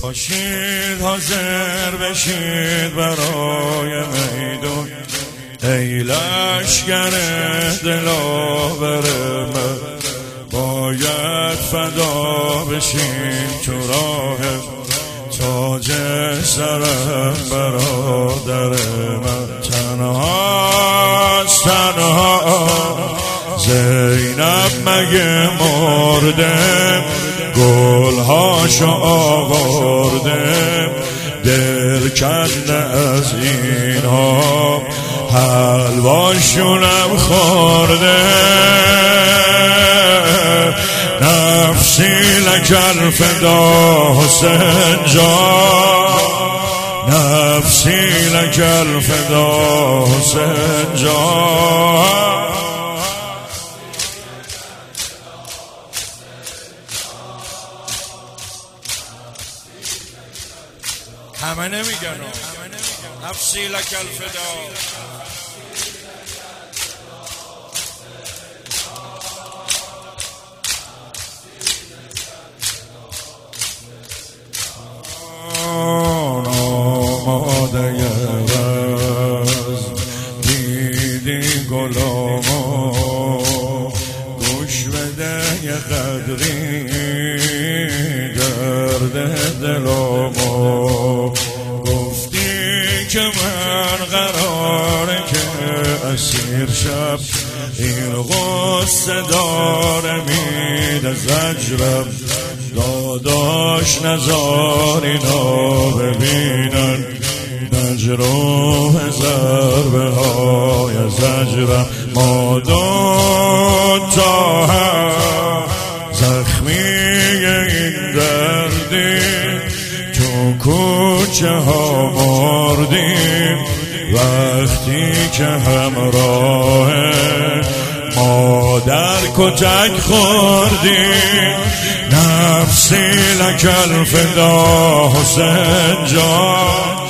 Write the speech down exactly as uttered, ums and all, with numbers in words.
باشید حاضر بشید برای میدون، ای لشکر دلاور من باید فدا بشیم تو راه تاج سرم برادر من. تنهاست تنها زینب مگه مردم، گلهاشو آوردم دل کنده از اینها حلواشونم خوردم. نفسی لکل فدا حسین جان، نفسی لکل فدا حسین جان. همه نمیگن نفسی لکل فدا. آماده رزم دیدی گلامو، گوش بده یه قدری درد دلامو. گفتی که من قراره که اسیر شب، این غصه داره میده زجرم. داداش نزار اینا ببینن مجروح ضربه های زجرم. ما دو تا هم زخمی این دردیم، تو کوچه ها مردیم وقتی که همراه مادر کتک خوردیم. نفسی لکل فدا حسین جان،